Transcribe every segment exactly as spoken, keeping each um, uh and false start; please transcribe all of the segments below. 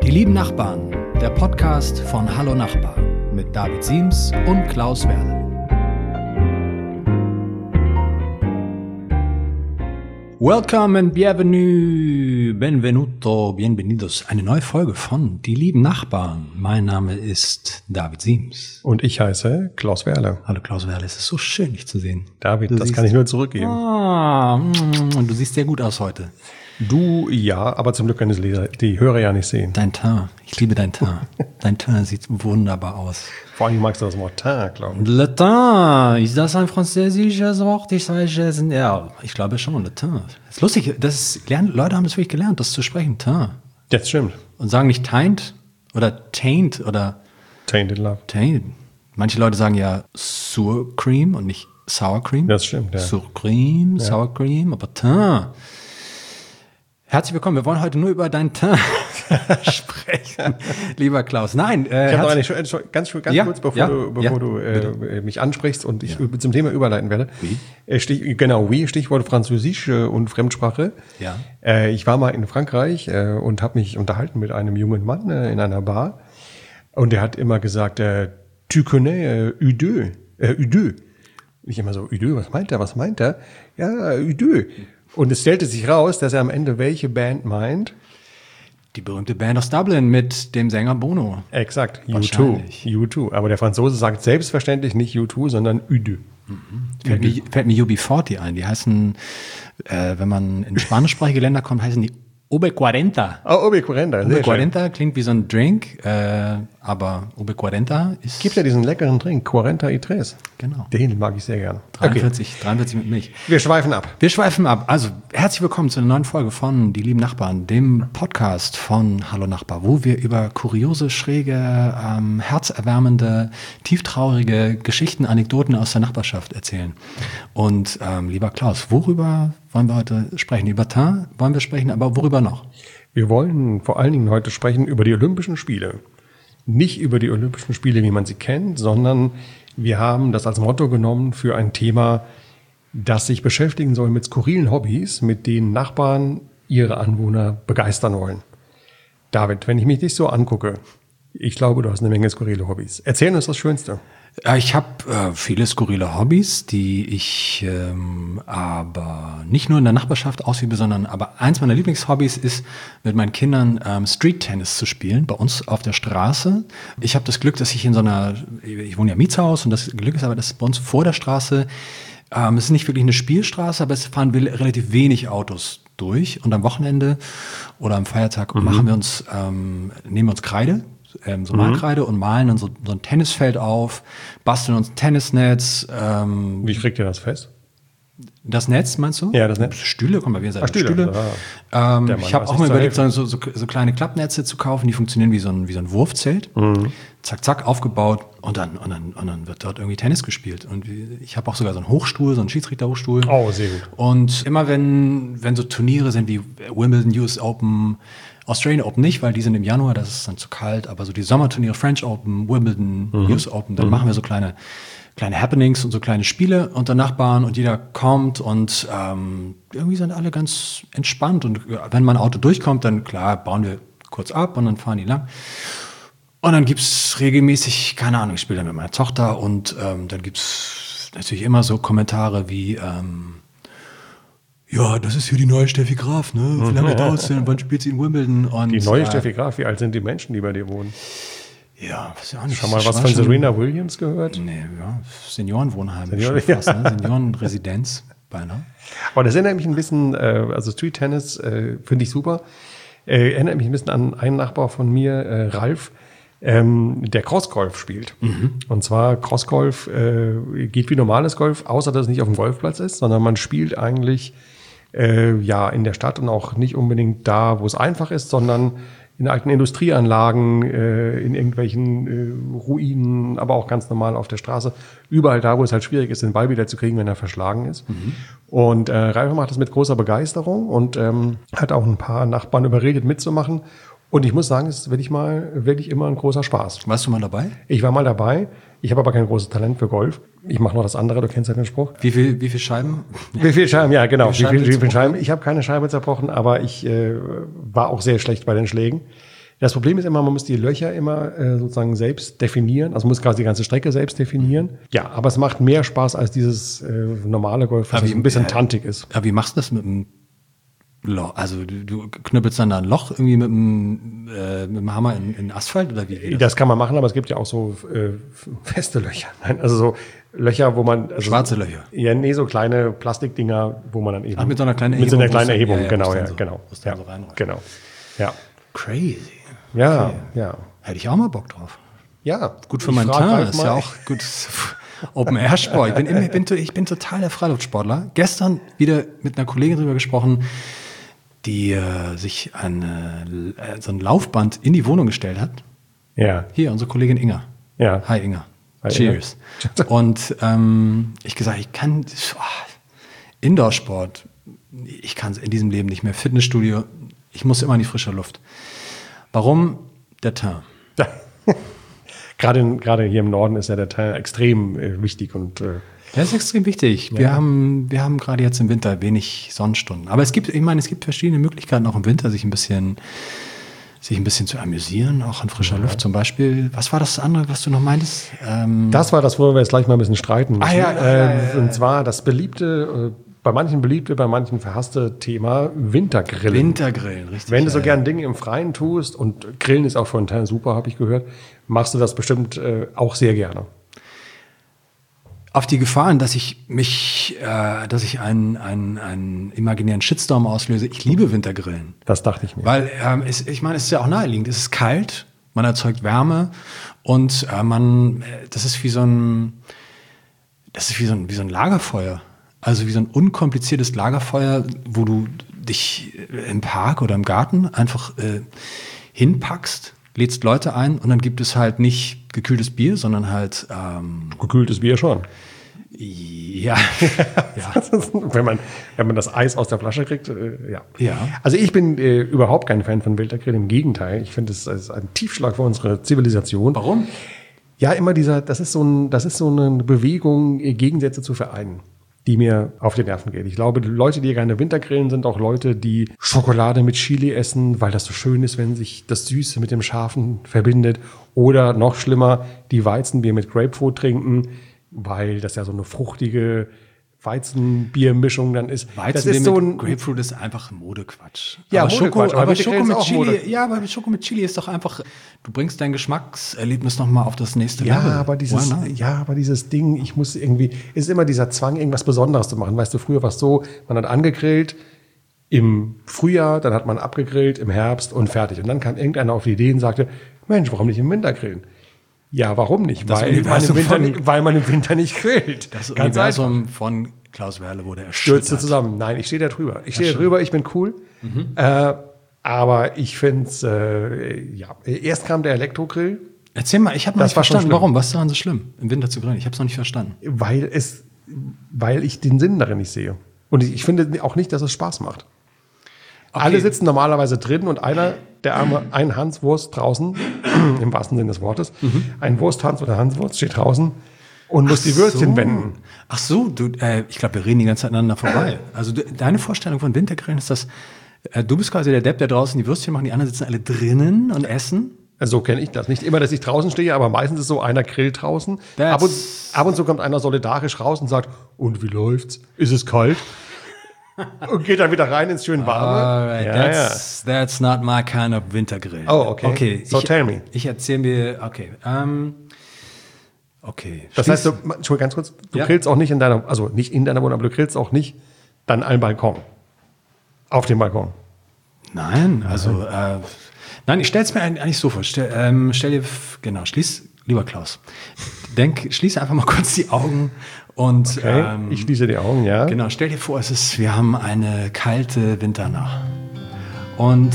Die lieben Nachbarn, der Podcast von Hallo Nachbar mit David Siems und Klaus Werle. Welcome and bienvenue, benvenuto, bienvenidos. Eine neue Folge von Die lieben Nachbarn. Mein Name ist David Siems. Und ich heiße Klaus Werle. Hallo Klaus Werle, es ist so schön, dich zu sehen. David, du das siehst, kann ich nur zurückgeben. Ah, und du siehst sehr gut aus heute. Du, ja, aber zum Glück können die Leser, die Hörer ja nicht sehen. Dein Teint, ich liebe dein Teint. Dein Teint sieht wunderbar aus. Vor allem magst du das Wort Teint, glaube ich. Le Teint, ist das ein französisches Wort? Ich sage, ja, ich glaube schon, Le Teint. Das ist lustig, das lernen, Leute haben das wirklich gelernt, das zu sprechen, Teint. Das stimmt. Und sagen nicht Teint oder Taint oder Tainted Love. Taint. Manche Leute sagen ja Sour Cream und nicht Sour Cream. Das stimmt, ja. Sour Cream, ja. Sour Cream, aber Teint. Herzlich willkommen. Wir wollen heute nur über dein Teint sprechen, lieber Klaus. Nein, äh, ich habe noch eine, ganz, ganz ja, kurz, bevor ja, du, bevor ja, du äh, mich ansprichst und ich ja. zum Thema überleiten werde. Wie? Stich, genau, wie Stichwort Französisch und Fremdsprache. Ja. Äh, ich war mal in Frankreich äh, und habe mich unterhalten mit einem jungen Mann äh, in einer Bar und der hat immer gesagt, äh, tu connais äh, U deux, äh, U deux. Ich immer so, U deux, was meint er, was meint er? Ja, U deux. Und es stellte sich raus, dass er am Ende welche Band meint? Die berühmte Band aus Dublin mit dem Sänger Bono. Exakt, U zwei. U zwei. Aber der Franzose sagt selbstverständlich nicht U zwei, sondern U deux. Mhm. Fällt, mir, fällt mir U B vierzig ein. Die heißen, äh, wenn man in spanischsprachige Länder kommt, heißen die Ube cuarenta. Oh, Ube cuarenta. Ube cuarenta klingt wie so ein Drink, äh, aber Ube cuarenta ist... Gibt ja diesen leckeren Drink, cuarenta y tres. Genau. Den mag ich sehr gern. dreiundvierzig, okay. dreiundvierzig mit Milch. Wir schweifen ab. Wir schweifen ab. Also, herzlich willkommen zu einer neuen Folge von Die lieben Nachbarn, dem Podcast von Hallo Nachbar, wo wir über kuriose, schräge, ähm, herzerwärmende, tieftraurige Geschichten, Anekdoten aus der Nachbarschaft erzählen. Und ähm, lieber Klaus, worüber wollen wir heute sprechen? Über Teint wollen wir sprechen, aber worüber noch? Wir wollen vor allen Dingen heute sprechen über die Olympischen Spiele. Nicht über die Olympischen Spiele, wie man sie kennt, sondern wir haben das als Motto genommen für ein Thema, das sich beschäftigen soll mit skurrilen Hobbys, mit denen Nachbarn ihre Anwohner begeistern wollen. David, wenn ich mich dich so angucke, ich glaube, du hast eine Menge skurrile Hobbys. Erzähl uns das Schönste. Ich habe äh, viele skurrile Hobbys, die ich ähm, aber nicht nur in der Nachbarschaft ausübe, sondern aber eins meiner Lieblingshobbys ist, mit meinen Kindern ähm, Street-Tennis zu spielen, bei uns auf der Straße. Ich habe das Glück, dass ich in so einer, ich wohne ja im Mietshaus und das Glück ist aber, dass bei uns vor der Straße, ähm, es ist nicht wirklich eine Spielstraße, aber es fahren relativ wenig Autos durch und am Wochenende oder am Feiertag mhm. machen wir uns, ähm, nehmen wir uns Kreide, Ähm, so Malkreide mhm. und malen dann so, so ein Tennisfeld auf, basteln uns ein Tennisnetz. Ähm, Wie kriegt ihr das fest? Das Netz, meinst du? Ja, das Netz. Stühle, komm mal, wir sagen Ach, Stühle. Stühle. Ah, ähm, ich habe auch mal überlegt, so, so, so kleine Klappnetze zu kaufen, die funktionieren wie so ein, wie so ein Wurfzelt. Mhm. Zack, zack, aufgebaut und dann, und, dann, und dann wird dort irgendwie Tennis gespielt. Und ich habe auch sogar so einen Hochstuhl, so einen Schiedsrichterhochstuhl. Oh, sehr gut. Und immer wenn, wenn so Turniere sind wie Wimbledon, U S Open, Australian Open nicht, weil die sind im Januar, das ist dann zu kalt, aber so die Sommerturniere, French Open, Wimbledon, mhm. U S Open, dann mhm. machen wir so kleine, kleine Happenings und so kleine Spiele unter Nachbarn und jeder kommt und ähm, irgendwie sind alle ganz entspannt und wenn mein Auto durchkommt, dann klar, bauen wir kurz ab und dann fahren die lang. Und dann gibt's regelmäßig, keine Ahnung, ich spiele dann mit meiner Tochter und ähm, dann gibt's natürlich immer so Kommentare wie, ähm, ja, das ist hier die neue Steffi Graf, ne? Wie lange dauert es denn? Wann spielt sie in Wimbledon? Und, die neue äh, Steffi Graf, wie alt sind die Menschen, die bei dir wohnen? Ja, weiß ich auch nicht. Schon mal was von Serena Williams gehört? Nee, ja, Seniorenwohnheim. Senioren, schon fast, ne? Seniorenresidenz beinahe. Aber das erinnert mich ein bisschen, äh, also Street Tennis äh, finde ich super. Äh, erinnert mich ein bisschen an einen Nachbar von mir, äh, Ralf, ähm, der Crossgolf spielt. Mhm. Und zwar Crossgolf äh, geht wie normales Golf, außer dass es nicht auf dem Golfplatz ist, sondern man spielt eigentlich äh, ja in der Stadt und auch nicht unbedingt da, wo es einfach ist, sondern in alten Industrieanlagen, äh, in irgendwelchen äh, Ruinen, aber auch ganz normal auf der Straße. Überall da, wo es halt schwierig ist, den Ball wieder zu kriegen, wenn er verschlagen ist. Mhm. Und äh, Ralf macht das mit großer Begeisterung und ähm, hat auch ein paar Nachbarn überredet, mitzumachen. Und ich muss sagen, es ist wirklich mal wirklich immer ein großer Spaß. Warst du mal dabei? Ich war mal dabei. Ich habe aber kein großes Talent für Golf. Ich mache noch das andere, du kennst ja den Spruch. Wie viel, wie viel Scheiben? Wie viele Scheiben, ja genau. Wie viele Scheiben? Wie viel, wie viel Scheiben? Ich habe keine Scheibe zerbrochen, aber ich äh, war auch sehr schlecht bei den Schlägen. Das Problem ist immer, man muss die Löcher immer äh, sozusagen selbst definieren. Also man muss quasi die ganze Strecke selbst definieren. Ja, aber es macht mehr Spaß als dieses äh, normale Golf, was Aber wie- ein bisschen äh, tantig ist. Aber wie machst du das mit dem Loch? Also du, du knüppelst dann da ein Loch irgendwie mit dem, äh, mit dem Hammer in, in Asphalt oder wie geht das? Das kann man machen, aber es gibt ja auch so äh, feste Löcher. Nein, also so Löcher, wo man... Also, Schwarze Löcher. Ja, nee, so kleine Plastikdinger, wo man dann eben... Ach, mit so einer kleinen Mit so einer Erhebung, kleinen wo es dann- Erhebung, ja, ja, genau, wo es ja, dann so- genau. wo es dann Ja, so reinreißt. genau. Ja, Crazy. ja, Okay. ja. Hätte ich auch mal Bock drauf. Ja, Gut für ich meinen frag Teint, Ralf ist mal. ja auch gut. Open-Air-Sport. Ich bin, immer- ich, bin, ich bin total der Freiluftsportler. Gestern wieder mit einer Kollegin drüber gesprochen, die äh, sich eine, äh, so ein Laufband in die Wohnung gestellt hat. Ja, Hier, unsere Kollegin Inga. ja. Hi Inga. Hi, Cheers. Und ähm, ich gesagt, ich kann oh, Indoor-Sport, ich kann es in diesem Leben nicht mehr. Fitnessstudio, ich muss immer in die frische Luft. Warum? Der Teint. Ja. gerade, in, gerade hier im Norden ist ja der Teil extrem äh, wichtig und äh, Das ist extrem wichtig. Wir haben, wir haben gerade jetzt im Winter wenig Sonnenstunden. Aber es gibt, ich meine, es gibt verschiedene Möglichkeiten, auch im Winter sich ein bisschen, sich ein bisschen zu amüsieren, auch an frischer Luft zum Beispiel. Was war das andere, was du noch meintest? Ähm, das war das, wo wir jetzt gleich mal ein bisschen streiten müssen. Ah, ja, ja, Ähm, ja, ja, ja. Und zwar das beliebte, äh, bei manchen beliebte, bei manchen verhasste Thema Wintergrillen. Wintergrillen, richtig. Wenn du so ja, gern Dinge im Freien tust und Grillen ist auch von Teil super, habe ich gehört, machst du das bestimmt äh, auch sehr gerne. Auf die Gefahren, dass ich mich, äh, dass ich einen, einen, einen imaginären Shitstorm auslöse. Ich liebe Wintergrillen. Das dachte ich mir. Weil, ähm, es, ich meine, es ist ja auch naheliegend. Es ist kalt, man erzeugt Wärme und äh, man, äh, das ist wie so ein, das ist wie so ein, wie so ein Lagerfeuer. Also wie so ein unkompliziertes Lagerfeuer, wo du dich im Park oder im Garten einfach äh, hinpackst, lädst Leute ein und dann gibt es halt nicht gekühltes Bier, sondern halt ähm, Gekühltes Bier schon. ja, ja. wenn, man, wenn man das Eis aus der Flasche kriegt, äh, ja. Ja. Also ich bin äh, überhaupt kein Fan von Wintergrillen, im Gegenteil. Ich finde, es ist ein Tiefschlag für unsere Zivilisation. Warum? Ja, immer dieser, das ist so, ein, das ist so eine Bewegung, äh, Gegensätze zu vereinen, die mir auf die Nerven geht. Ich glaube, die Leute, die gerne Wintergrillen, sind auch Leute, die Schokolade mit Chili essen, weil das so schön ist, wenn sich das Süße mit dem Scharfen verbindet. Oder noch schlimmer, die Weizenbier mit Grapefruit trinken, weil das ja so eine fruchtige Weizenbiermischung dann ist. Weizen das ist so ein, Grapefruit ist einfach Modequatsch. Ja, aber Modequatsch, Schoko, aber aber Wintergrillen Schoko ist mit auch Chili, Mode. ja, aber Schoko mit Chili ist doch einfach, du bringst dein Geschmackserlebnis nochmal auf das nächste Ja, Level. aber dieses, Why not? ja, aber dieses Ding, ich muss irgendwie, ist immer dieser Zwang, irgendwas Besonderes zu machen. Weißt du, früher war es so, man hat angegrillt im Frühjahr, dann hat man abgegrillt im Herbst und fertig. Und dann kam irgendeiner auf die Idee und sagte, Mensch, warum nicht im Winter grillen? Ja, warum nicht? Das Weil man, im Universum Winter, von- nicht- weil man im Winter nicht grillt. Das Ganz einfach. Universum von Klaus Werle wurde Stürzte erschüttert. zusammen. Nein, ich stehe da drüber. Ich stehe da drüber, ich bin cool. Äh, aber ich finde es, äh, ja, erst kam der Elektrogrill, Erzähl mal, ich habe noch Das nicht war schon verstanden, schlimm. warum. Was ist daran so schlimm, im Winter zu grillen? Ich habe es noch nicht verstanden. weil es, weil ich den Sinn darin nicht sehe. Und ich, ich finde auch nicht, dass es Spaß macht. Alle sitzen normalerweise drin und einer, der arme, ein Hanswurst draußen, im wahrsten Sinne des Wortes, ein Wursthans oder Hanswurst steht draußen und muss die Würstchen so. wenden. Ach so, du, äh, ich glaube, wir reden die ganze Zeit aneinander vorbei. Also du, deine Vorstellung von Wintergrillen ist das, äh, du bist quasi der Depp, der draußen die Würstchen macht, die anderen sitzen alle drinnen und essen. Also so kenne ich das. Nicht immer, dass ich draußen stehe, aber meistens ist so, einer grillt draußen. That's- Ab und, ab und zu kommt einer solidarisch raus und sagt, und wie läuft's? Ist es kalt? Und geht dann wieder rein ins schön warme. Alright, Ja, that's, that's not my kind of Wintergrill. Oh, okay. Okay, So ich, tell me. Ich erzähle mir, okay, ähm, okay. Das Schließ- heißt, du, Entschuldigung, ganz kurz, du Ja. grillst auch nicht in deiner, also nicht in deiner Wohnung, aber du grillst auch nicht dann einen Balkon. Auf dem Balkon. Nein, also, äh, nein, ich stelle es mir eigentlich so vor. Stell, ähm, stell dir, genau, schließ, lieber Klaus, denk, schließ einfach mal kurz die Augen und, Okay, ähm, ich schließe die Augen, ja. genau, stell dir vor, es ist, wir haben eine kalte Winternacht und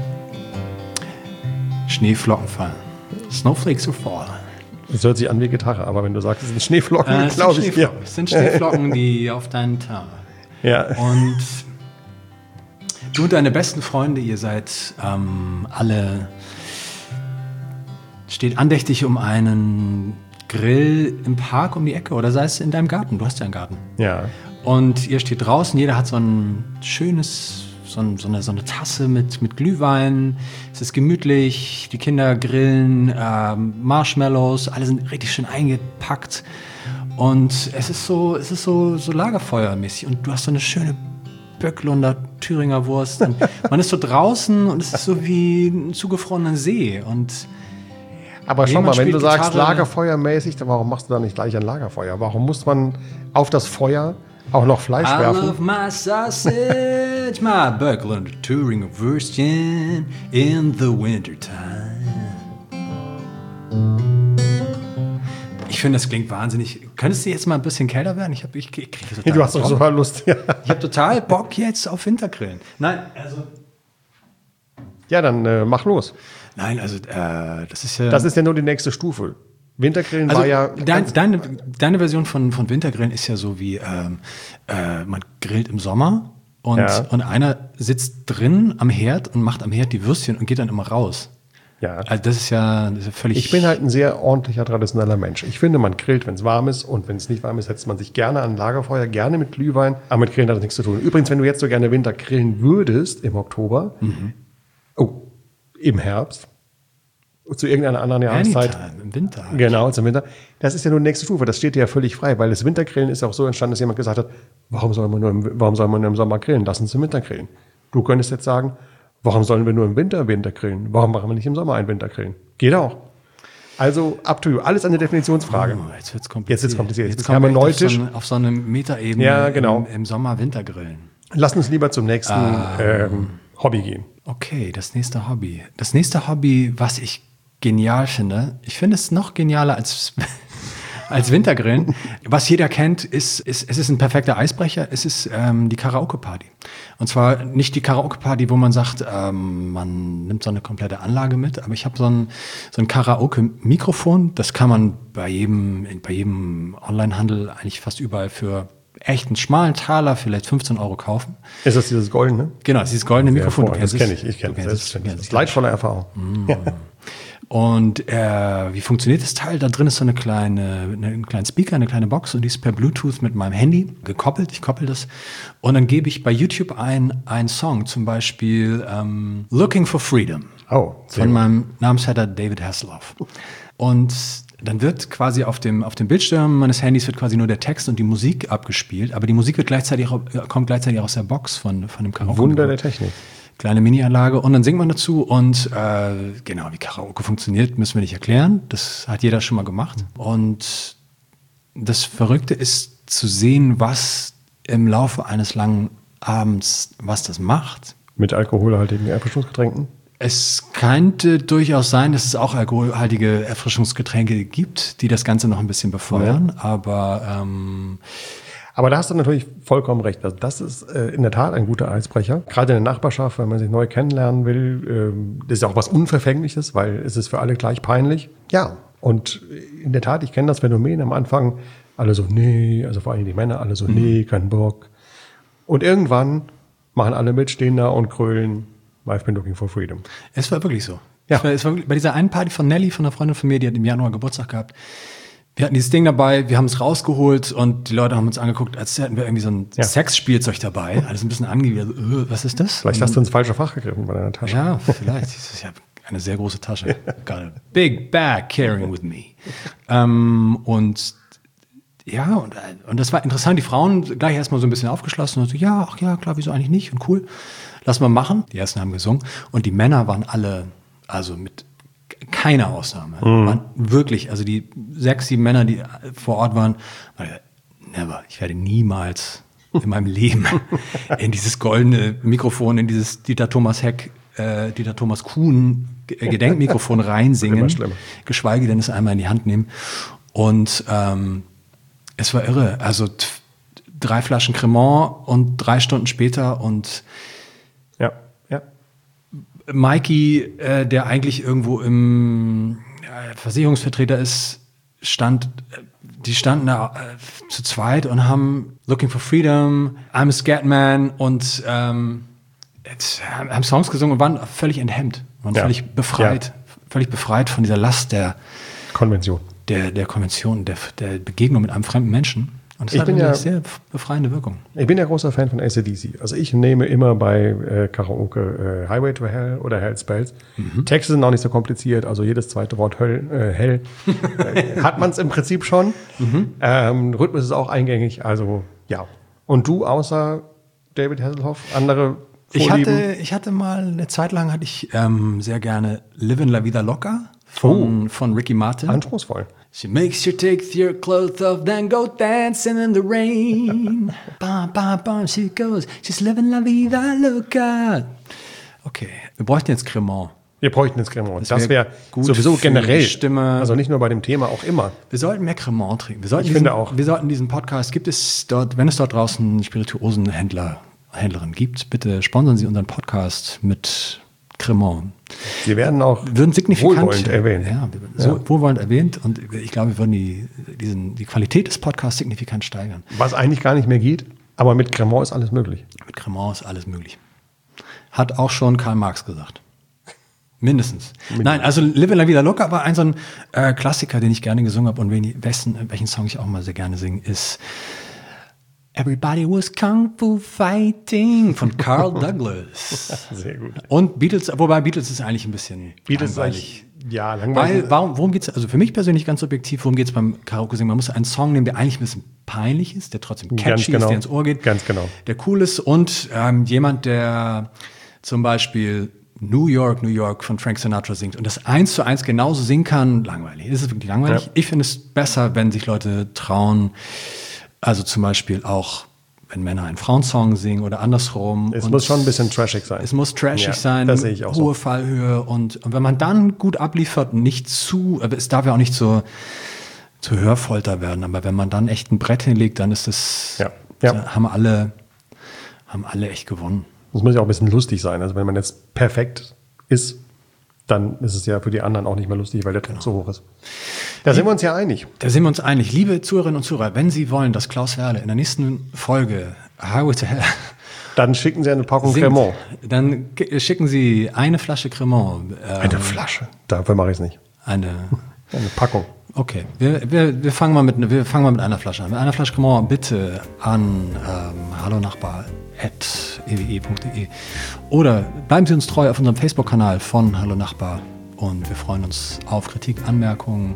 Schneeflocken fallen. Snowflakes are falling. Das hört sich an wie Gitarre, aber wenn du sagst, es sind Schneeflocken, Äh, es, sind glaube ich dir. Schneeflocken. es sind Schneeflocken, die auf deinen Teint. Ja. Und du und deine besten Freunde, ihr seid ähm, alle, steht andächtig um einen Grill im Park um die Ecke oder sei es in deinem Garten. Du hast ja einen Garten. Ja. Und ihr steht draußen, jeder hat so ein schönes, so, ein, so, eine, so eine Tasse mit, mit Glühwein. Es ist gemütlich, die Kinder grillen, ähm, Marshmallows, alle sind richtig schön eingepackt. Und es ist so, es ist so, so lagerfeuermäßig. Und du hast so eine schöne Böcklunder Thüringer Wurst. Und man ist so draußen und es ist so wie ein zugefrorener See. Und aber schau mal, wenn du Gitarre. sagst lagerfeuermäßig, dann warum machst du da nicht gleich ein Lagerfeuer? Warum muss man auf das Feuer auch noch Fleisch I werfen? love my sausage, my Böcklunder Thüringer Würstchen in the wintertime. Ich finde, das klingt wahnsinnig. Könntest du jetzt mal ein bisschen kälter werden? Ich, hab, ich, ich kriege total Du hast doch so Lust. Ja. Ich habe total Bock jetzt auf Wintergrillen. Nein, also. Ja, dann äh, mach los. Nein, also äh, das ist ja. Das ist ja nur die nächste Stufe. Wintergrillen also war ja. Dein, deine, deine Version von, von Wintergrillen ist ja so wie, ähm, äh, man grillt im Sommer und, Ja. und einer sitzt drin am Herd und macht am Herd die Würstchen und geht dann immer raus. Ja. Also das ist ja, das ist ja völlig. Ich bin halt ein sehr ordentlicher, traditioneller Mensch. Ich finde, man grillt, wenn es warm ist, und wenn es nicht warm ist, setzt man sich gerne an ein Lagerfeuer, gerne mit Glühwein, aber mit Grillen hat das nichts zu tun. Übrigens, wenn du jetzt so gerne Winter grillen würdest im Oktober, Mhm. oh, im Herbst, zu irgendeiner anderen Jahreszeit, Anytime, im Winter. halt. genau, zum Winter, das ist ja nur die nächste Stufe, das steht dir ja völlig frei, weil das Wintergrillen ist auch so entstanden, dass jemand gesagt hat, warum soll man nur im, warum soll man nur im Sommer grillen? Lass uns im Winter grillen. Du könntest jetzt sagen, warum sollen wir nur im Winter Winter grillen? Warum machen wir nicht im Sommer einen Winter grillen? Geht auch. Also, up to you. Alles eine Definitionsfrage. Oh, jetzt wird's kompliziert. Jetzt wird's kompliziert. Jetzt, Jetzt kommen wir echt auf hermeneutisch. so, eine, auf so eine Metaebene Ja, genau. im, im Sommer Wintergrillen. Lass uns lieber zum nächsten Ah. ähm, Hobby gehen. Okay, das nächste Hobby. Das nächste Hobby, was ich genial finde, ich finde es noch genialer als, als Wintergrillen. Was jeder kennt, ist, ist, es ist ein perfekter Eisbrecher, es ist ähm, die Karaoke-Party. Und zwar nicht die Karaoke-Party, wo man sagt, ähm, man nimmt so eine komplette Anlage mit, aber ich habe so ein, so ein Karaoke-Mikrofon, das kann man bei jedem, bei jedem Onlinehandel eigentlich fast überall für echt einen schmalen Taler, vielleicht fünfzehn Euro kaufen. Ist das dieses Goldene? Genau, das ist dieses goldene Mikrofon. Du Das kennst kenne es. ich. Ich kenne Du es. kennst Selbstverständlich. Du Das kennst ist leidvolle Erfahrung. Ja. Und äh, wie funktioniert das Teil? Da drin ist so eine kleine, eine, ein kleiner Speaker, eine kleine Box, und die ist per Bluetooth mit meinem Handy gekoppelt. Ich koppel das und dann gebe ich bei YouTube ein einen Song, zum Beispiel ähm, Looking for Freedom Oh, sehr von gut. meinem Namensvetter David Hasselhoff. Und dann wird quasi auf dem, auf dem Bildschirm meines Handys wird quasi nur der Text und die Musik abgespielt, aber die Musik wird gleichzeitig auch, kommt gleichzeitig aus der Box von, von dem Karaoke. Wunder der Technik. Kleine Mini-Anlage und dann singt man dazu und äh, genau, wie Karaoke funktioniert, müssen wir nicht erklären. Das hat jeder schon mal gemacht. Und das Verrückte ist zu sehen, was im Laufe eines langen Abends, was das macht. Mit alkoholhaltigen Erfrischungsgetränken. Es könnte durchaus sein, dass es auch alkoholhaltige Erfrischungsgetränke gibt, die das Ganze noch ein bisschen befeuern, ja. aber ähm, Aber da hast du natürlich vollkommen recht. Also das ist äh, in der Tat ein guter Eisbrecher. Gerade in der Nachbarschaft, wenn man sich neu kennenlernen will, ähm, das ist ja auch was Unverfängliches, weil es ist für alle gleich peinlich. Ja, und in der Tat, ich kenne das Phänomen am Anfang, alle so, nee, also vor allem die Männer, alle so, mhm. nee, kein Bock. Und irgendwann machen alle mit, stehen da und krölen, I've been looking for freedom. Es war wirklich so. Ja. Es war, es war bei dieser einen Party von Nelly, von einer Freundin von mir, die hat im Januar Geburtstag gehabt. Wir hatten dieses Ding dabei, wir haben es rausgeholt und die Leute haben uns angeguckt, als hätten wir irgendwie so ein Ja. Sexspielzeug dabei. Alles ein bisschen angewidert. Äh, was ist das? Vielleicht hast du ins falsche Fach gegriffen bei deiner Tasche. Ja, vielleicht. Ich habe eine sehr große Tasche. Got a big bag carrying with me. ähm, und ja, und, und das war interessant. Die Frauen gleich erstmal so ein bisschen aufgeschlossen und so, ja, ach ja, klar, wieso eigentlich nicht? Und cool, lass mal machen. Die ersten haben gesungen und die Männer waren alle, also mit keine Ausnahme, mhm. waren wirklich, also die sechs, sieben Männer, die vor Ort waren, waren never, ich werde niemals in meinem Leben in dieses goldene Mikrofon, in dieses Dieter Thomas Heck, äh, Dieter Thomas Kuhn Gedenkmikrofon reinsingen, Immer schlimmer. geschweige denn es einmal in die Hand nehmen. Und ähm, es war irre, also t- drei Flaschen Cremant und drei Stunden später und Ja, ja. Mikey, äh, der eigentlich irgendwo im äh, Versicherungsvertreter ist, stand, äh, die standen da äh, zu zweit und haben Looking for Freedom, I'm a Scat Man und ähm, jetzt, äh, haben Songs gesungen und waren völlig enthemmt, waren Ja. völlig befreit, Ja. völlig befreit von dieser Last der, Konvention. der, der Konvention, der, der Begegnung mit einem fremden Menschen. Und das Ich hat bin eine ja- sehr befreiende Wirkung. Ich bin ja großer Fan von A C D C. Also ich nehme immer bei äh, Karaoke äh, Highway to Hell oder Hell's Bells. Mhm. Texte sind auch nicht so kompliziert, also jedes zweite Wort Höll, äh, hell äh, hat man es im Prinzip schon. Mhm. Ähm, Rhythmus ist auch eingängig, also ja. Und du außer David Hasselhoff, andere Ich Vorlieben? hatte, ich hatte mal eine Zeit lang hatte ich ähm, sehr gerne Livin' La Vida Loca von, von Ricky Martin. Anspruchsvoll. She makes you take your clothes off, then go dancing in the rain. Bam, bam, bam, she goes. She's living la vida loca. Okay, wir bräuchten jetzt Cremant. Wir bräuchten jetzt Cremant. Das, Das wäre wär gut sowieso für die generell. Stimme. Also nicht nur bei dem Thema, auch immer. Wir sollten mehr Cremant trinken. Wir sollten Ich diesen, finde auch. Wir sollten diesen Podcast, gibt es dort, wenn es dort draußen Spirituosenhändler, Händlerin gibt, bitte sponsern Sie unseren Podcast mit Cremant. Sie werden auch Würden signifikant wohlwollend erwähnt. Ja, so Ja. wohlwollend erwähnt und ich glaube, wir würden die, diesen, die Qualität des Podcasts signifikant steigern. Was eigentlich gar nicht mehr geht, aber mit Cremant ist alles möglich. Mit Cremant ist alles möglich. Hat auch schon Karl Marx gesagt. Mindestens. Nein, also Livin' La Vida Loca war ein so ein äh, Klassiker, den ich gerne gesungen habe und wen, wessen, welchen Song ich auch mal sehr gerne singe, ist Everybody was Kung Fu Fighting von Carl Douglas. Sehr gut. Und Beatles, wobei Beatles ist eigentlich ein bisschen Beatles ist langweilig. eigentlich, ja, langweilig. Weil, warum, worum geht's? Also für mich persönlich ganz subjektiv, worum geht's beim Karaoke-Singen? Man muss einen Song nehmen, der eigentlich ein bisschen peinlich ist, der trotzdem catchy Ganz genau. ist, der ins Ohr geht. Ganz genau. Der cool ist und ähm, jemand, der zum Beispiel New York, New York von Frank Sinatra singt und das eins zu eins genauso singen kann, langweilig. Ist es wirklich langweilig? Ja. Ich finde es besser, wenn sich Leute trauen, also zum Beispiel auch, wenn Männer einen Frauensong singen oder andersrum. Es Und muss schon ein bisschen trashig sein. es muss trashig Ja, sein, das sehe ich auch so. hohe Fallhöhe und, und wenn man dann gut abliefert und nicht zu, aber es darf ja auch nicht so zu Hörfolter werden, aber wenn man dann echt ein Brett hinlegt, dann ist das, Ja, ja. da haben alle, haben alle echt gewonnen. Es muss ja auch ein bisschen lustig sein. Also wenn man jetzt perfekt ist, dann ist es ja für die anderen auch nicht mehr lustig, weil der Druck so hoch ist. Da sind wir uns ja einig. Da sind wir uns einig. Liebe Zuhörerinnen und Zuhörer, wenn Sie wollen, dass Klaus Werle in der nächsten Folge Highway to Hell Dann schicken Sie eine Packung singt, Cremant. dann ge- schicken Sie eine Flasche Cremant. äh, Eine Flasche. Dafür mache ich es nicht. Eine, Eine Packung. okay, wir, wir, wir, fangen mal mit, wir fangen mal mit einer Flasche an. Mit einer Flasche Cremant bitte an ähm, hallo nachbar at e w e punkt de oder bleiben Sie uns treu auf unserem Facebook-Kanal von Hallo Nachbar und wir freuen uns auf Kritik, Anmerkungen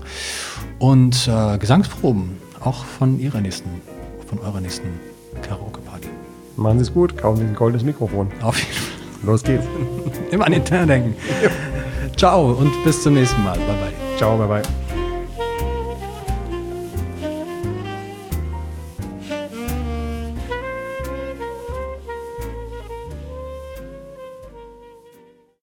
und äh, Gesangsproben, auch von Ihrer nächsten, von eurer nächsten Karaoke-Party. Machen Sie es gut. Kaufen Sie ein goldenes Mikrofon. Auf jeden Fall. Los geht's. Immer an den Intern denken. Ciao und bis zum nächsten Mal. Bye bye. Ciao, bye bye.